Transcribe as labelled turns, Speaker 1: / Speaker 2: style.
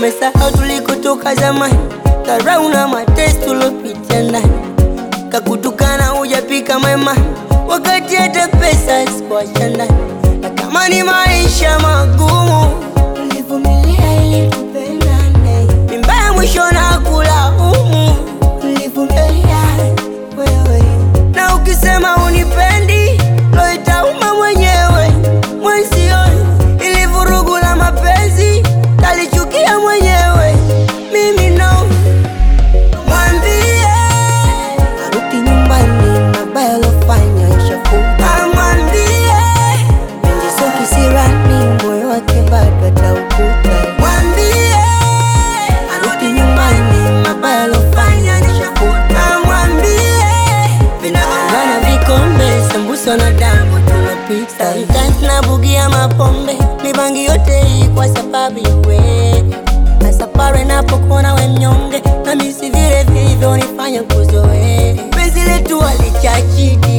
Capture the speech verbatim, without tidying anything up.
Speaker 1: umesahau tulikotoka zamani, dharau na mateso tulopitia ndani, kakutukana hujapika mema, wakati hata pesa sikuacha ndani. Natamani maisha magumu, ulivumilia ili tupendane, mimba ya mwisho na kulaumu, ulivumilia wewe. Na ukisema unipendi, lo itauma mwenyewe mwenzio, ili vurugu la mapenzi talichukia mwenyewe. Mimi no, mwambie arudi nyumbani, mabaya alofanya ishafuta. Mwambie mengiso kisirani, moyo wake bado ataukuta. Mwambie arudi nyumbani, mabaya alofanya ishafuta. Mwambie vinagongana vikombe, sambusa na damu tunapita. Sometimes nabugia mapombe, mibangi yote hii kwa sababu yawe masapare napokuona we mnyonge, na misi vile vilivyo nifanya kuzoe. Penzi letu alichachiti